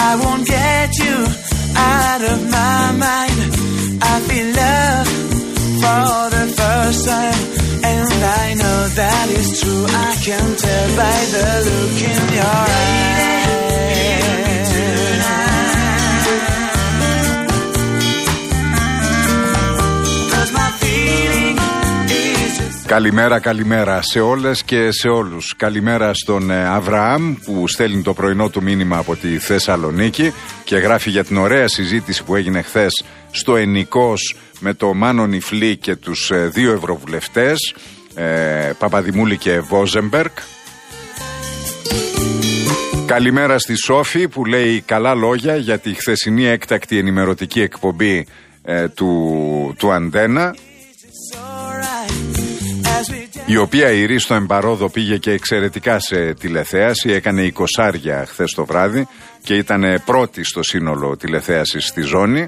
I won't get you out of my mind. I feel love for the first time, and I know that is true. I can tell by the look in your eyes. Καλημέρα, καλημέρα σε όλες και σε όλους. Καλημέρα στον Αβραάμ που στέλνει το πρωινό του μήνυμα από τη Θεσσαλονίκη και γράφει για την ωραία συζήτηση που έγινε χθες στο Ενικός με το Μάνο Νιφλή και τους δύο ευρωβουλευτές, Παπαδημούλη και Βόζεμπεργκ. Καλημέρα στη Σόφη που λέει καλά λόγια για τη χθεσινή έκτακτη ενημερωτική εκπομπή του Αντένα, η οποία η Ρίστο Εμπαρόδο πήγε και εξαιρετικά σε τηλεθέαση, έκανε 20 χθες το βράδυ και ήταν πρώτη στο σύνολο τηλεθέασης στη ζώνη.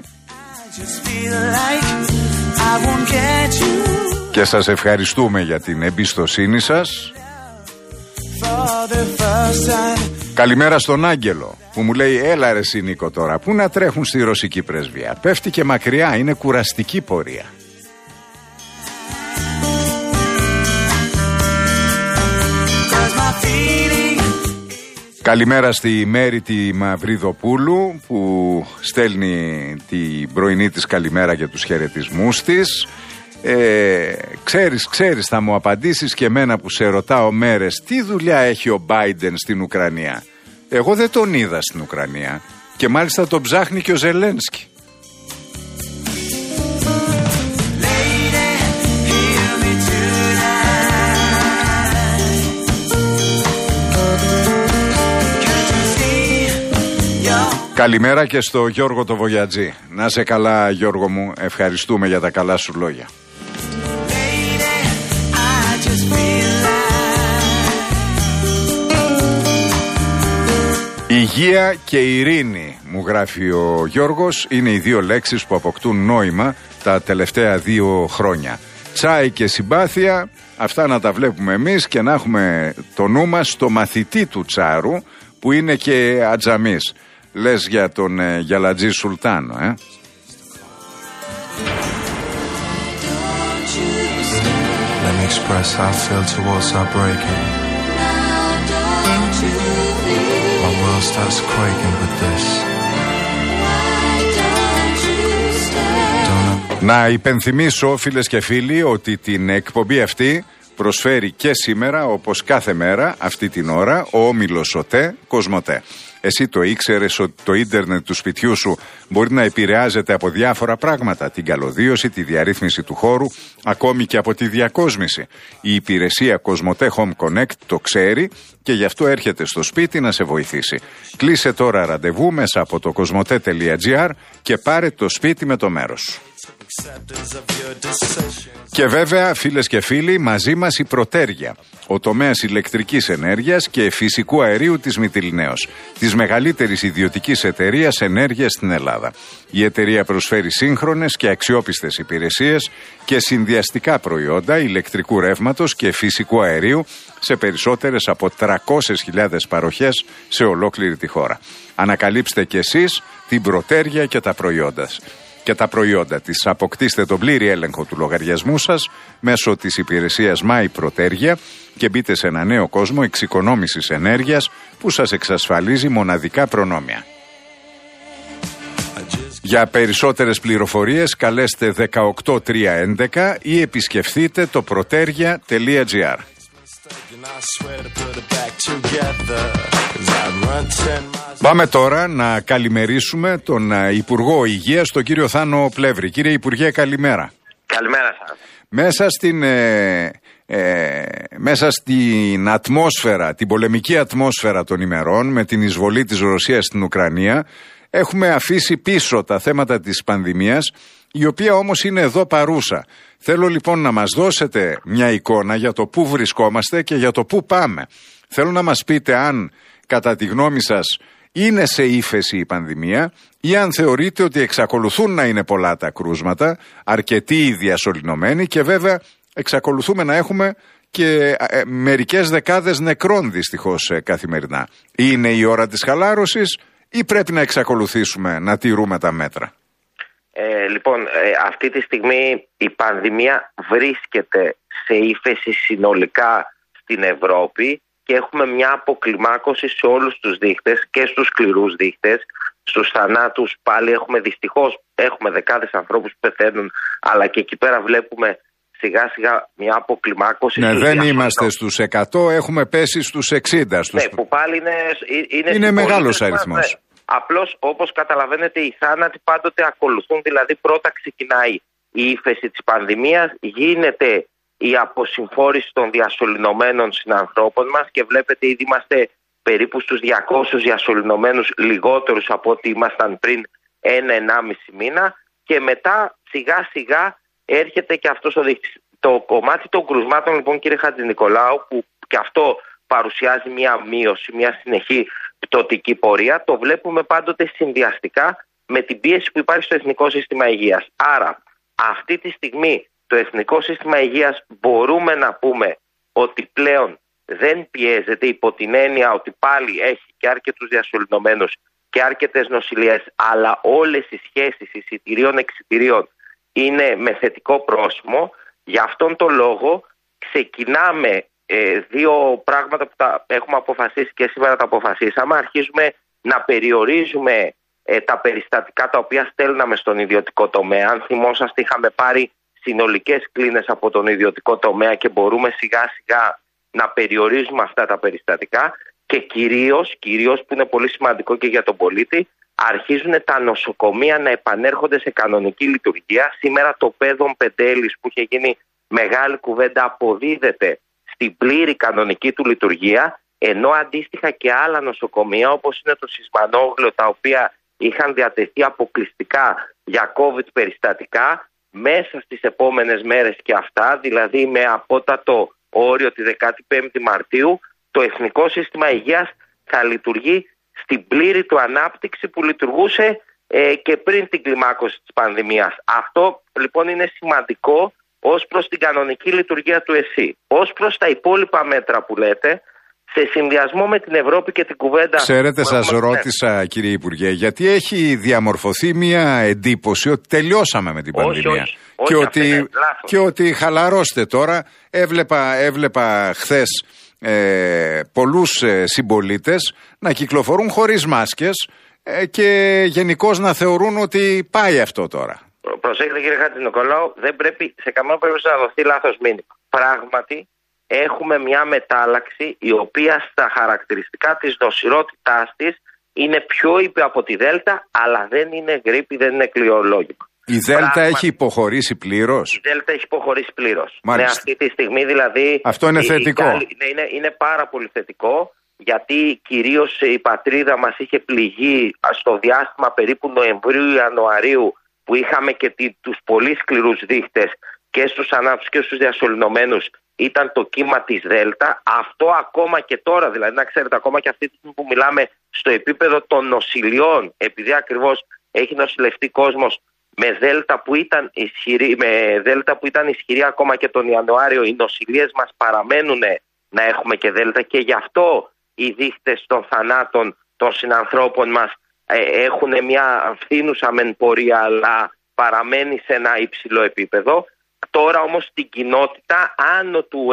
Και σας ευχαριστούμε για την εμπιστοσύνη σας. Καλημέρα στον Άγγελο που μου λέει έλα ρε Νίκο τώρα, πού να τρέχουν στη ρωσική πρεσβεία, πέφτει και μακριά, είναι κουραστική πορεία. Καλημέρα στη Μέρη τη Μαυριδοπούλου που στέλνει την πρωινή της καλημέρα για τους χαιρετισμούς της. Ξέρεις θα μου απαντήσεις και εμένα που σε ρωτάω μέρες, τι δουλειά έχει ο Μπάιντεν στην Ουκρανία? Εγώ δεν τον είδα στην Ουκρανία και μάλιστα τον ψάχνει και ο Ζελένσκι. Καλημέρα και στο Γιώργο το Βογιατζή. Να σε καλά Γιώργο μου, ευχαριστούμε για τα καλά σου λόγια. Υγεία και ειρήνη, μου γράφει ο Γιώργος, είναι οι δύο λέξεις που αποκτούν νόημα τα τελευταία 2 χρόνια. Τσάι και συμπάθεια, αυτά να τα βλέπουμε εμείς και να έχουμε το νου μας στο μαθητή του Τσάρου που είναι και ατζαμής. Λες για τον Γιαλατζή Σουλτάνο, Let me express how I feel towards our breaking. My world starts quaking with this. Να υπενθυμίσω φίλες και φίλοι ότι την εκπομπή αυτή προσφέρει και σήμερα όπως κάθε μέρα αυτή την ώρα ο όμιλος ΟΤΕ Κοσμοτέ. Εσύ το ήξερες ότι το ίντερνετ του σπιτιού σου μπορεί να επηρεάζεται από διάφορα πράγματα, την καλωδίωση, τη διαρρύθμιση του χώρου, ακόμη και από τη διακόσμηση. Η υπηρεσία Κοσμοτέ Home Connect το ξέρει και γι' αυτό έρχεται στο σπίτι να σε βοηθήσει. Κλείσε τώρα ραντεβού μέσα από το κοσμοτέ.gr και πάρε το σπίτι με το μέρος σου. Και βέβαια φίλες και φίλοι, μαζί μας η Πρωτέργεια, ο τομέας ηλεκτρικής ενέργειας και φυσικού αερίου της Μυτιληναίος, της μεγαλύτερης ιδιωτικής εταιρείας ενέργειας στην Ελλάδα. Η εταιρεία προσφέρει σύγχρονες και αξιόπιστες υπηρεσίες και συνδυαστικά προϊόντα ηλεκτρικού ρεύματος και φυσικού αερίου σε περισσότερες από 300.000 παροχές σε ολόκληρη τη χώρα. Ανακαλύψτε κι εσείς την Πρωτέργεια και τα προϊόντα της. Αποκτήστε τον πλήρη έλεγχο του λογαριασμού σας μέσω της υπηρεσίας My Πρωτέργεια και μπείτε σε ένα νέο κόσμο εξοικονόμησης ενέργειας που σας εξασφαλίζει μοναδικά προνόμια. Για περισσότερες πληροφορίες καλέστε 18311 ή επισκεφθείτε το protergia.gr. Πάμε τώρα να καλημερίσουμε τον Υπουργό Υγείας, τον κύριο Θάνο Πλεύρη. Κύριε Υπουργέ, καλημέρα. Καλημέρα σας. Μέσα στην ατμόσφαιρα, την πολεμική ατμόσφαιρα των ημερών με την εισβολή της Ρωσίας στην Ουκρανία, έχουμε αφήσει πίσω τα θέματα της πανδημίας, η οποία όμως είναι εδώ παρούσα. Θέλω λοιπόν να μας δώσετε μια εικόνα για το πού βρισκόμαστε και για το πού πάμε. Θέλω να μας πείτε αν κατά τη γνώμη σας είναι σε ύφεση η πανδημία ή αν θεωρείτε ότι εξακολουθούν να είναι πολλά τα κρούσματα, αρκετοί διασωληνωμένοι και βέβαια εξακολουθούμε να έχουμε και μερικές δεκάδες νεκρών δυστυχώς καθημερινά. Είναι η ώρα της χαλάρωσης ή πρέπει να εξακολουθήσουμε να τηρούμε τα μέτρα? Λοιπόν, αυτή τη στιγμή η πανδημία βρίσκεται σε ύφεση συνολικά στην Ευρώπη και έχουμε μια αποκλιμάκωση σε όλους τους δείχτες και στους σκληρούς δείχτες. Στους θανάτους πάλι έχουμε δεκάδες ανθρώπους που πεθαίνουν, αλλά και εκεί πέρα βλέπουμε σιγά σιγά μια αποκλιμάκωση. Ναι, δεν είμαστε στους 100, έχουμε πέσει στους 60. Ναι, που πάλι είναι μεγάλος αριθμός. Ναι. Απλώς, όπως καταλαβαίνετε, οι θάνατοι πάντοτε ακολουθούν, δηλαδή πρώτα ξεκινάει η ύφεση της πανδημίας, γίνεται η αποσυμφόρηση των διασωληνωμένων συνανθρώπων μας και βλέπετε ήδη είμαστε περίπου στους 200 διασωληνωμένους λιγότερους από ό,τι ήμασταν πριν 1-1,5 μήνα και μετά σιγά σιγά έρχεται και αυτός ο δείκτης. Το κομμάτι των κρουσμάτων λοιπόν, κύριε Χατζηνικολάου, που και αυτό παρουσιάζει μια μείωση, μια συνεχή πτωτική πορεία, το βλέπουμε πάντοτε συνδυαστικά με την πίεση που υπάρχει στο Εθνικό Σύστημα Υγείας. Άρα αυτή τη στιγμή το Εθνικό Σύστημα Υγείας μπορούμε να πούμε ότι πλέον δεν πιέζεται, υπό την έννοια ότι πάλι έχει και αρκετούς διασωληνωμένους και αρκετές νοσηλίες, αλλά όλες οι σχέσεις εισιτηρίων-εξιτηρίων είναι με θετικό πρόσημο. Γι' αυτόν τον λόγο ξεκινάμε δύο πράγματα που τα έχουμε αποφασίσει και σήμερα τα αποφασίσαμε. Αρχίζουμε να περιορίζουμε τα περιστατικά τα οποία στέλναμε στον ιδιωτικό τομέα. Αν θυμόσαστε, είχαμε πάρει συνολικές κλίνες από τον ιδιωτικό τομέα και μπορούμε σιγά σιγά να περιορίζουμε αυτά τα περιστατικά και κυρίως που είναι πολύ σημαντικό και για τον πολίτη, αρχίζουν τα νοσοκομεία να επανέρχονται σε κανονική λειτουργία. Σήμερα το ΠΕΔΟΝ Πεντέλης που είχε γίνει μεγάλη κουβέντα αποδίδεται στην πλήρη κανονική του λειτουργία, ενώ αντίστοιχα και άλλα νοσοκομεία όπως είναι το Σισμανόγλιο, τα οποία είχαν διατεθεί αποκλειστικά για COVID περιστατικά, μέσα στις επόμενες μέρες και αυτά, δηλαδή με απότατο όριο τη 15η Μαρτίου, το Εθνικό Σύστημα Υγείας θα λειτουργεί στην πλήρη του ανάπτυξη που λειτουργούσε και πριν την κλιμάκωση της πανδημίας. Αυτό λοιπόν είναι σημαντικό ως προς την κανονική λειτουργία του ΕΣΥ. Ως προς τα υπόλοιπα μέτρα που λέτε, σε συνδυασμό με την Ευρώπη και την κουβέντα... Ξέρετε, σας ρώτησα κύριε Υπουργέ, γιατί έχει διαμορφωθεί μια εντύπωση ότι τελειώσαμε με την πανδημία. Και ότι χαλαρώστε τώρα. Έβλεπα χθες πολλούς συμπολίτες να κυκλοφορούν χωρίς μάσκες και γενικώς να θεωρούν ότι πάει αυτό τώρα. Προσέξτε κύριε Χατζηνικολάου, δεν πρέπει σε καμία περίπτωση να δοθεί λάθος μήνυμα. Πράγματι έχουμε μια μετάλλαξη η οποία στα χαρακτηριστικά της νοσηρότητάς της είναι πιο ήπια από τη Δέλτα, αλλά δεν είναι γρίπη, δεν είναι κλειολόγημα. Η Δέλτα έχει υποχωρήσει πλήρως. Η Δέλτα έχει υποχωρήσει πλήρως. Ναι, αυτή τη στιγμή δηλαδή... Αυτό είναι θετικό. Είναι πάρα πολύ θετικό, γιατί κυρίως η πατρίδα μας είχε πληγεί στο διάστημα περίπου Νοεμβρίου-Ιανουαρίου, που είχαμε και τους πολύ σκληρούς δείχτες και στους θανάτους και στους διασωληνωμένους, ήταν το κύμα της Δέλτα. Αυτό ακόμα και τώρα, δηλαδή να ξέρετε, ακόμα και αυτή τη στιγμή που μιλάμε στο επίπεδο των νοσηλιών, επειδή ακριβώς έχει νοσηλευτεί κόσμος με Δέλτα που ήταν ισχυρή ακόμα και τον Ιανουάριο, οι νοσηλίες μας παραμένουν να έχουμε και Δέλτα και γι' αυτό οι δείχτες των θανάτων των συνανθρώπων μας έχουν μια φθήνουσα μεν πορεία, αλλά παραμένει σε ένα υψηλό επίπεδο. Τώρα όμως στην κοινότητα άνω του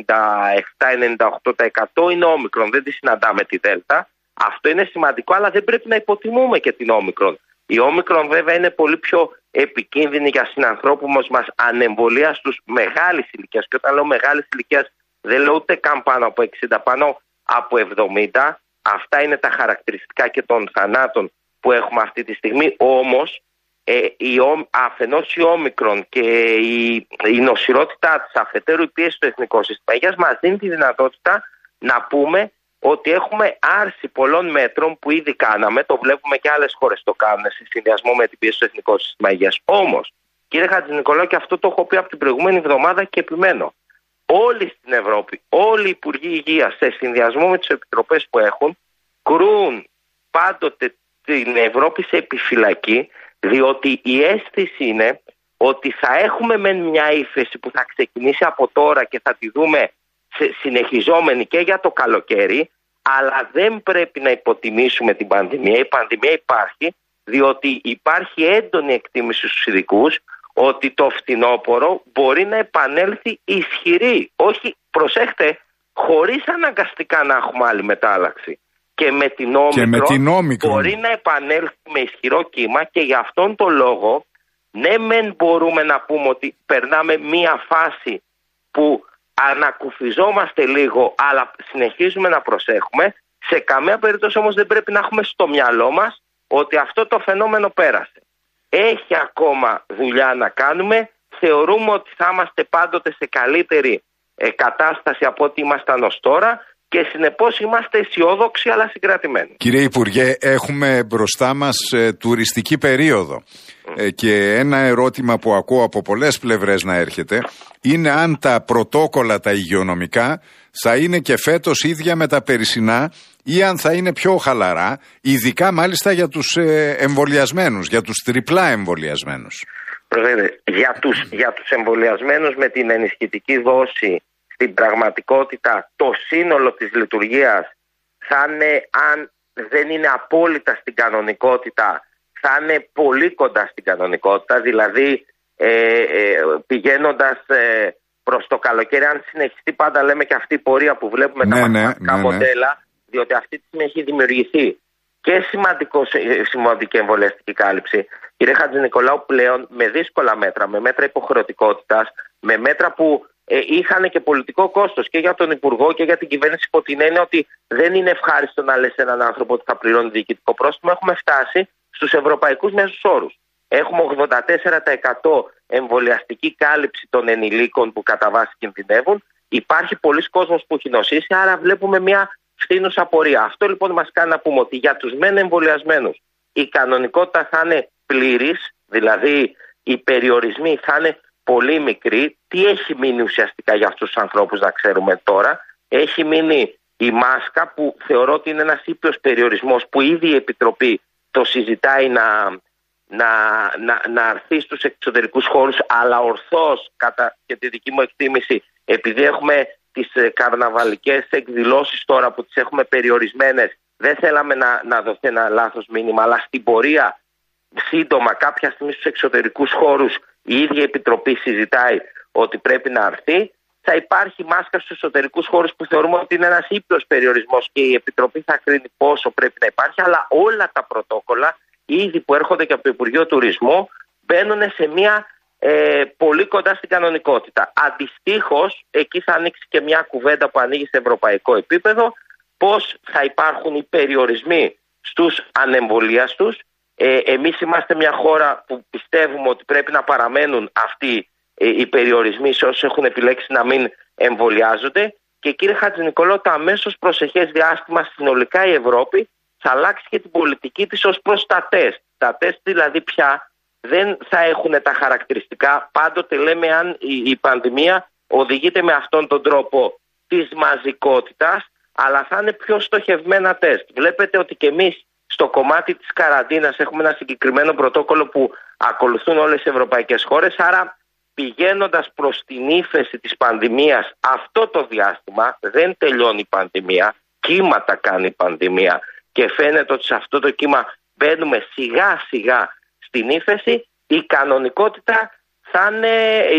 97-98% είναι όμικρον, δεν τη συναντάμε τη Δέλτα. Αυτό είναι σημαντικό, αλλά δεν πρέπει να υποτιμούμε και την όμικρον. Η όμικρον βέβαια είναι πολύ πιο επικίνδυνη για συνανθρώπους μας ανεμβολία στους μεγάλης ηλικίας. Και όταν λέω μεγάλης ηλικίας δεν λέω ούτε καν πάνω από 60, πάνω από 70. Αυτά είναι τα χαρακτηριστικά και των θανάτων που έχουμε αυτή τη στιγμή. Όμως αφενός η όμικρον και η νοσηρότητά της, αφετέρου η πίεση στο Εθνικό Σύστημα Υγείας μας δίνει τη δυνατότητα να πούμε ότι έχουμε άρση πολλών μέτρων που ήδη κάναμε. Το βλέπουμε και άλλες χώρες το κάνουν σε συνδυασμό με την πίεση στο Εθνικό Σύστημα Υγείας. Όμως, κύριε Χατζηνικολάου, και αυτό το έχω πει από την προηγούμενη εβδομάδα και επιμένω, όλοι στην Ευρώπη, όλοι οι Υπουργοί Υγείας σε συνδυασμό με τις επιτροπές που έχουν, κρούν πάντοτε την Ευρώπη σε επιφυλακή, διότι η αίσθηση είναι ότι θα έχουμε μεν μια ύφεση που θα ξεκινήσει από τώρα και θα τη δούμε συνεχιζόμενη και για το καλοκαίρι, αλλά δεν πρέπει να υποτιμήσουμε την πανδημία. Η πανδημία υπάρχει διότι υπάρχει έντονη εκτίμηση στους ειδικούς ότι το φθινόπωρο μπορεί να επανέλθει ισχυρή. Όχι, προσέχτε, χωρίς αναγκαστικά να έχουμε άλλη μετάλλαξη. Και με την όμικρον μπορεί να επανέλθει με ισχυρό κύμα, και γι' αυτόν τον λόγο ναι μεν μπορούμε να πούμε ότι περνάμε μία φάση που ανακουφιζόμαστε λίγο, αλλά συνεχίζουμε να προσέχουμε. Σε καμία περίπτωση όμως δεν πρέπει να έχουμε στο μυαλό μας ότι αυτό το φαινόμενο πέρασε. Έχει ακόμα δουλειά να κάνουμε. Θεωρούμε ότι θα είμαστε πάντοτε σε καλύτερη κατάσταση από ό,τι ήμασταν ως τώρα και συνεπώς είμαστε αισιόδοξοι αλλά συγκρατημένοι. Κύριε Υπουργέ, έχουμε μπροστά μας τουριστική περίοδο και ένα ερώτημα που ακούω από πολλές πλευρές να έρχεται είναι αν τα πρωτόκολλα τα υγειονομικά θα είναι και φέτος ίδια με τα περσινά ή αν θα είναι πιο χαλαρά, ειδικά μάλιστα για τους εμβολιασμένους, για τους τριπλά εμβολιασμένους. Για τους εμβολιασμένους με την ενισχυτική δόση, στην πραγματικότητα το σύνολο της λειτουργίας θα είναι, αν δεν είναι απόλυτα στην κανονικότητα, θα είναι πολύ κοντά στην κανονικότητα. Δηλαδή πηγαίνοντας προς το καλοκαίρι, αν συνεχιστεί, πάντα λέμε και αυτή η πορεία που βλέπουμε τα μαθηματικά μοντέλα, διότι αυτή τη στιγμή έχει δημιουργηθεί και σημαντική εμβολιαστική κάλυψη. Κύριε Χατζηνικολάου, πλέον με δύσκολα μέτρα, με μέτρα υποχρεωτικότητας, με μέτρα που είχαν και πολιτικό κόστος και για τον Υπουργό και για την κυβέρνηση, υπό την έννοια ότι δεν είναι ευχάριστο να λες έναν άνθρωπο ότι θα πληρώνει διοικητικό πρόστιμο. Έχουμε φτάσει στους ευρωπαϊκούς μέσους όρους. Έχουμε 84% εμβολιαστική κάλυψη των ενηλίκων που κατά βάση κινδυνεύουν. Υπάρχει πολλοί κόσμος που έχει νοσήσει, άρα βλέπουμε μια φθήνουσα πορεία. Αυτό λοιπόν μας κάνει να πούμε ότι για τους μεν εμβολιασμένους η κανονικότητα θα είναι πλήρης, δηλαδή οι περιορισμοί θα είναι πολύ μικροί. Τι έχει μείνει ουσιαστικά για αυτούς τους ανθρώπους να ξέρουμε τώρα? Έχει μείνει η μάσκα, που θεωρώ ότι είναι ένας ήπιος περιορισμός που ήδη η Επιτροπή το συζητάει να αρθεί στους εξωτερικούς χώρους, αλλά ορθώς, κατά και τη δική μου εκτίμηση, επειδή έχουμε τις καρναβαλικές εκδηλώσεις τώρα που τις έχουμε περιορισμένες, δεν θέλαμε να δοθεί ένα λάθος μήνυμα, αλλά στην πορεία σύντομα κάποια στιγμή στους εξωτερικούς χώρους η ίδια Επιτροπή συζητάει ότι πρέπει να αρθεί. Θα υπάρχει μάσκα στους εσωτερικούς χώρους που θεωρούμε ότι είναι ένας ήπιος περιορισμός και η Επιτροπή θα κρίνει πόσο πρέπει να υπάρχει, αλλά όλα τα πρωτόκολλα ήδη που έρχονται και από το Υπουργείο Τουρισμού μπαίνουν σε μια πολύ κοντά στην κανονικότητα. Αντιστοίχως, εκεί θα ανοίξει και μια κουβέντα που ανοίγει σε ευρωπαϊκό επίπεδο, πώς θα υπάρχουν οι περιορισμοί στους ανεμβολίαστους. Εμείς είμαστε μια χώρα που πιστεύουμε ότι πρέπει να παραμένουν αυτοί οι περιορισμοί σε όσους έχουν επιλέξει να μην εμβολιάζονται. Και κύριε Χατζηνικολάου, το αμέσως προσεχές διάστημα συνολικά η Ευρώπη θα αλλάξει και την πολιτική της ως προς τα τεστ. Τα τεστ δηλαδή πια δεν θα έχουν τα χαρακτηριστικά. Πάντοτε λέμε αν η πανδημία οδηγείται με αυτόν τον τρόπο της μαζικότητας, αλλά θα είναι πιο στοχευμένα τεστ. Βλέπετε ότι και εμείς στο κομμάτι της καραντίνας έχουμε ένα συγκεκριμένο πρωτόκολλο που ακολουθούν όλες οι ευρωπαϊκές χώρες, άρα πηγαίνοντας προς την ύφεση της πανδημίας αυτό το διάστημα, δεν τελειώνει η πανδημία, κύματα κάνει η πανδημία και φαίνεται ότι σε αυτό το κύμα μπαίνουμε σιγά σιγά στην ύφεση. Η κανονικότητα θα είναι,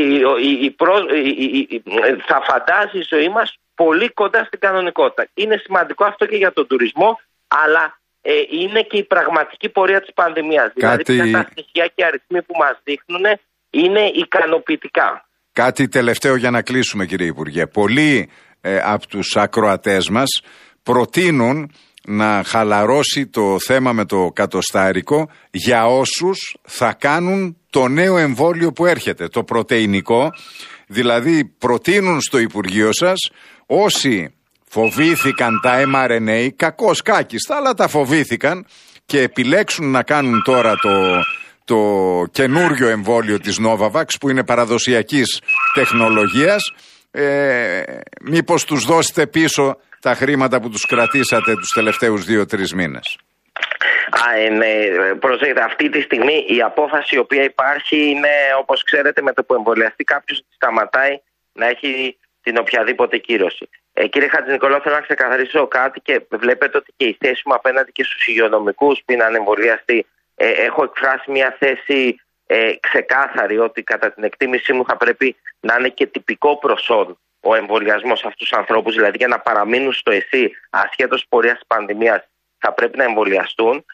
θα φαντάζει η ζωή μας πολύ κοντά στην κανονικότητα. Είναι σημαντικό αυτό και για τον τουρισμό, αλλά είναι και η πραγματική πορεία της πανδημίας. Δηλαδή τα στοιχεία και οι αριθμοί που μας δείχνουν είναι ικανοποιητικά. Κάτι τελευταίο για να κλείσουμε, κύριε Υπουργέ. Πολλοί από τους ακροατές μας προτείνουν να χαλαρώσει το θέμα με το κατοστάρικο για όσους θα κάνουν το νέο εμβόλιο που έρχεται, το πρωτεϊνικό. Δηλαδή προτείνουν στο Υπουργείο σας όσοι φοβήθηκαν τα mRNA, κακώς κάκιστα, αλλά τα φοβήθηκαν και επιλέξουν να κάνουν τώρα το καινούριο εμβόλιο της Novavax που είναι παραδοσιακής τεχνολογίας, μήπως τους δώσετε πίσω τα χρήματα που τους κρατήσατε τους τελευταίους 2-3 μήνες? Προσέξτε, αυτή τη στιγμή η απόφαση η οποία υπάρχει είναι, όπως ξέρετε, με το που εμβολιαστεί κάποιος σταματάει να έχει την οποιαδήποτε κύρωση. Κύριε Χατζηνικολάου, θέλω να ξεκαθαρίσω κάτι και βλέπετε ότι και η θέση μου απέναντι και στους υγειονομικούς που είναι ανεμβολιαστοί, έχω εκφράσει μια θέση ξεκάθαρη ότι κατά την εκτίμησή μου θα πρέπει να είναι και τυπικό προσόν ο εμβολιασμός σε αυτούς τους ανθρώπους, δηλαδή για να παραμείνουν στο ΕΣΥ ασχέτως πορείας της πανδημίας θα πρέπει να εμβολιαστούν.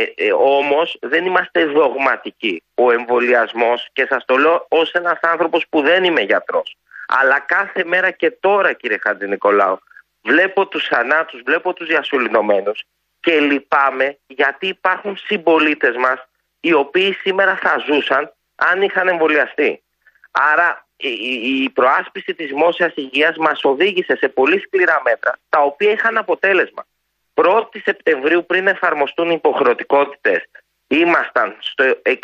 Όμως δεν είμαστε δογματικοί. Ο εμβολιασμός, και σας το λέω ως ένας άνθρωπος που δεν είμαι γιατρός, αλλά κάθε μέρα και τώρα, κύριε Χατζηνικολάου, βλέπω τους θανάτους, βλέπω τους διασωληνωμένους και λυπάμαι γιατί υπάρχουν συμπολίτες μας οι οποίοι σήμερα θα ζούσαν αν είχαν εμβολιαστεί. Άρα η προάσπιση της δημόσιας υγείας μας οδήγησε σε πολύ σκληρά μέτρα, τα οποία είχαν αποτέλεσμα. 1η Σεπτεμβρίου, πριν εφαρμοστούν οι υποχρεωτικότητες, ήμασταν στο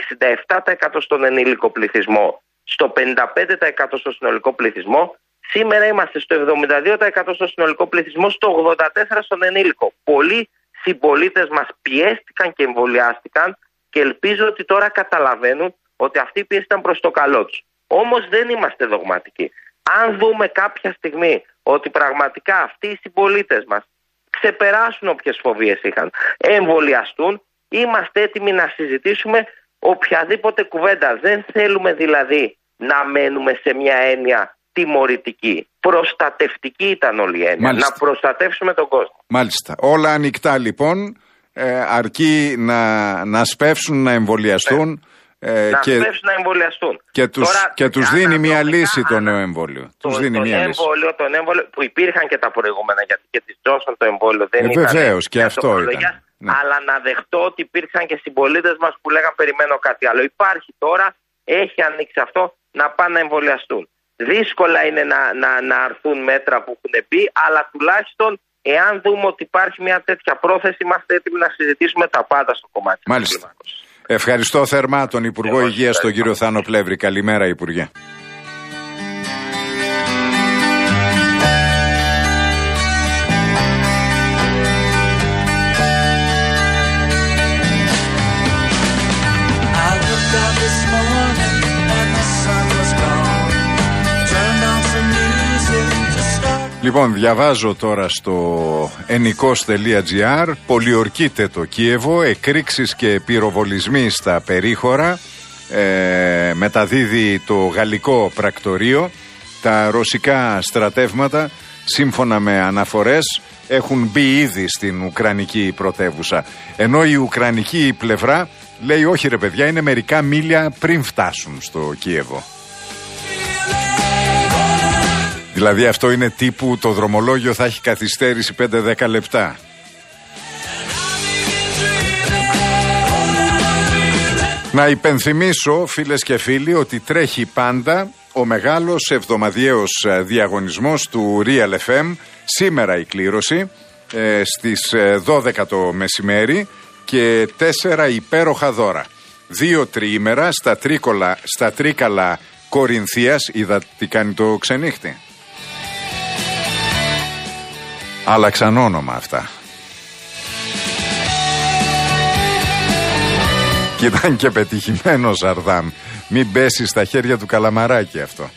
67% στον ενήλικο πληθυσμό, στο 55% στο συνολικό πληθυσμό. Σήμερα είμαστε στο 72% στο συνολικό πληθυσμό, στο 84% στον ενήλικο. Πολλοί συμπολίτες μας πιέστηκαν και εμβολιάστηκαν και ελπίζω ότι τώρα καταλαβαίνουν ότι αυτή η πίεση ήταν προς το καλό τους. Όμως δεν είμαστε δογματικοί. Αν δούμε κάποια στιγμή ότι πραγματικά αυτοί οι συμπολίτες μας ξεπεράσουν όποιες φοβίες είχαν, εμβολιαστούν, είμαστε έτοιμοι να συζητήσουμε οποιαδήποτε κουβέντα. Δεν θέλουμε δηλαδή να μένουμε σε μια έννοια τιμωρητική. Προστατευτική ήταν όλη η έννοια. Μάλιστα. Να προστατεύσουμε τον κόσμο. Μάλιστα. Όλα ανοιχτά λοιπόν, αρκεί να σπεύσουν, να εμβολιαστούν. Σπεύσουν να εμβολιαστούν. Και τους δίνει μια λύση το νέο εμβόλιο. Το εμβόλιο που υπήρχαν και τα προηγούμενα, γιατί και της Johnson το εμβόλιο δεν ήταν. Βεβαίως, και αυτό ήταν. Ναι. Αλλά να δεχτώ ότι υπήρξαν και συμπολίτες μας που λέγαν περιμένω κάτι άλλο. Υπάρχει τώρα, έχει ανοίξει αυτό, να πάνε να εμβολιαστούν. Δύσκολα είναι να αρθούν μέτρα που έχουν πει, αλλά τουλάχιστον εάν δούμε ότι υπάρχει μια τέτοια πρόθεση, είμαστε έτοιμοι να συζητήσουμε τα πάντα στο κομμάτι. Μάλιστα. Ευχαριστώ θερμά τον Υπουργό Υγείας, τον κύριο Θάνο Πλεύρη. Καλημέρα, Υπουργέ. Λοιπόν, διαβάζω τώρα στο ennikos.gr. Πολιορκείται το Κίεβο, εκρήξεις και πυροβολισμοί στα περίχωρα. Μεταδίδει το γαλλικό πρακτορείο. Τα ρωσικά στρατεύματα, σύμφωνα με αναφορές, έχουν μπει ήδη στην ουκρανική πρωτεύουσα. Ενώ η ουκρανική πλευρά λέει όχι ρε παιδιά, είναι μερικά μίλια πριν φτάσουν στο Κίεβο. Δηλαδή αυτό είναι τύπου το δρομολόγιο θα έχει καθυστέρηση 5-10 λεπτά. Να υπενθυμίσω, φίλες και φίλοι, ότι τρέχει πάντα ο μεγάλος εβδομαδιαίος διαγωνισμός του Real FM. Σήμερα η κλήρωση στις 12 το μεσημέρι και 4 υπέροχα δώρα. 2 τριήμερα στα Τρίκαλα Κορινθίας. Είδα τι κάνει το ξενύχτη. Άλλαξαν όνομα αυτά. Και ήταν και πετυχημένος Αρδάμ. Μην πέσει στα χέρια του Καλαμαράκη αυτό.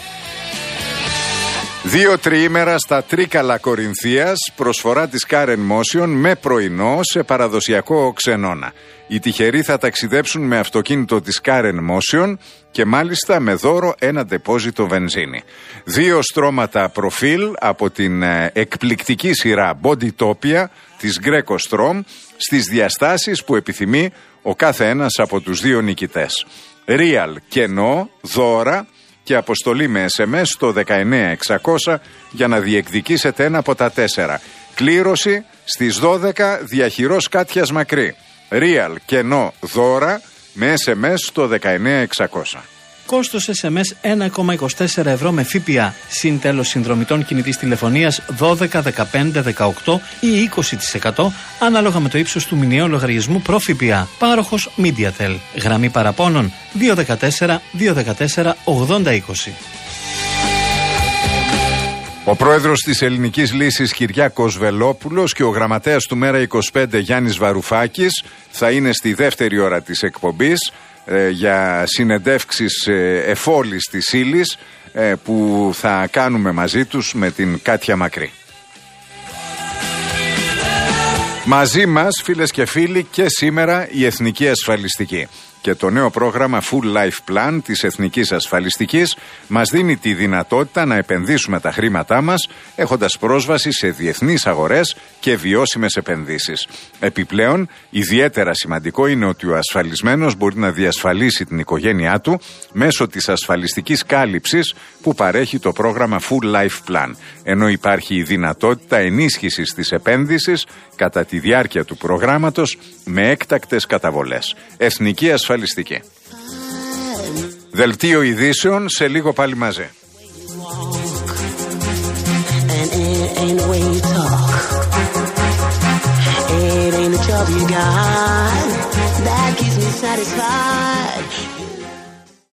2 τριήμερα στα Τρίκαλα Κορινθίας, προσφορά της Karen Motion με πρωινό σε παραδοσιακό ξενώνα. Οι τυχεροί θα ταξιδέψουν με αυτοκίνητο της Karen Motion και μάλιστα με δώρο ένα ντεπόζιτο βενζίνη. 2 στρώματα προφίλ από την εκπληκτική σειρά Bodytopia της Greco Strom στις διαστάσεις που επιθυμεί ο κάθε ένας από τους 2 νικητές. Real κενό, δώρα και αποστολή με SMS στο 19600 για να διεκδικήσετε ένα από τα 4. Κλήρωση στις 12 διαχειρός Κάτιας Μακρύ. Real κενό δώρα με SMS στο 19600. Κόστος SMS 1,24 ευρώ με ΦΠΑ. Συν τέλος συνδρομητών κινητής τηλεφωνίας 12, 15, 18 ή 20% ανάλογα με το ύψος του μηνιαίου λογαριασμού προ ΦΠΑ. Πάροχος MediaTel. Γραμμή παραπώνων 214 214 8020. Ο πρόεδρος της Ελληνικής Λύσης Κυριάκος Βελόπουλος και ο γραμματέας του Μέρα 25 Γιάννης Βαρουφάκης θα είναι στη δεύτερη ώρα της εκπομπής για συνεντεύξεις εφόλης της ύλης που θα κάνουμε μαζί τους με την Κάτια Μακρύ. Μαζί μας, φίλες και φίλοι, και σήμερα η Εθνική Ασφαλιστική. Και το νέο πρόγραμμα Full Life Plan της Εθνικής Ασφαλιστικής μας δίνει τη δυνατότητα να επενδύσουμε τα χρήματά μας έχοντας πρόσβαση σε διεθνείς αγορές και βιώσιμες επενδύσεις. Επιπλέον, ιδιαίτερα σημαντικό είναι ότι ο ασφαλισμένος μπορεί να διασφαλίσει την οικογένειά του μέσω της ασφαλιστικής κάλυψης που παρέχει το πρόγραμμα Full Life Plan, ενώ υπάρχει η δυνατότητα ενίσχυσης της επένδυσης κατά τη διάρκεια του προγράμματος με έκτακτες καταβολές. Εθνική Ασφαλιστική. Δελτίο ειδήσεων σε λίγο πάλι μαζί.